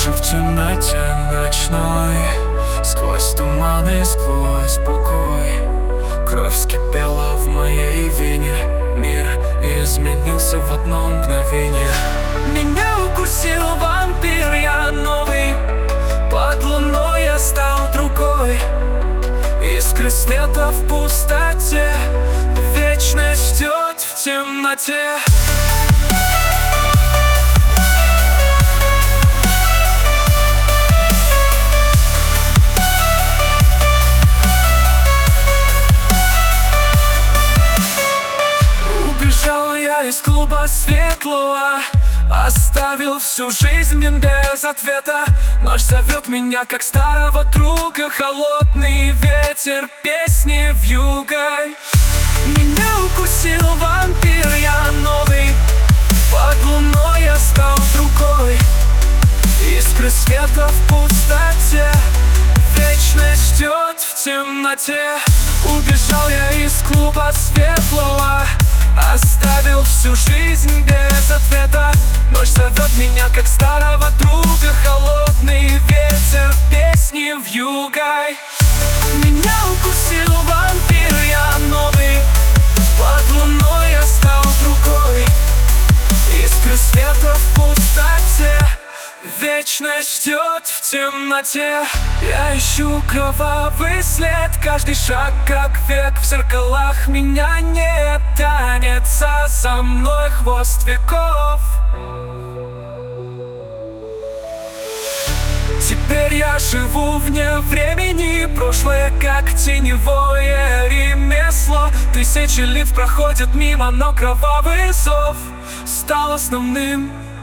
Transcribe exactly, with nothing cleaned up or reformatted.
Дальше в темноте ночной, сквозь туманы, сквозь покой, кровь вскипела в моей вене. Мир изменился в одно мгновение. Меня укусил вампир, я новый. Под луной я стал другой. Искры света в пустоте, вечность ждет в темноте. Убежал я из клуба светлого, оставил всю жизнь без ответа. Ночь зовет меня, как старого друга, холодный ветер, песни вьюгой. Меня укусил вампир, я новый. Под луной я стал другой. Искры света в пустоте, вечность ждет в темноте. Убежал я из клуба светлого, оставил всю жизнь без ответа. Ночь зовет меня, как старого друга, холодный ветер, песни вьюгой. Меня укусил вампир, я новый. Под луной я стал другой. Искры света в пустоте, вечность ждет в темноте. Я ищу кровавый след, каждый шаг как век. В зеркалах меня нет, тянется за мной хвост веков. Теперь я живу вне времени, прошлое как теневое ремесло. Тысячи лет проходят мимо, но кровавый зов стал основным.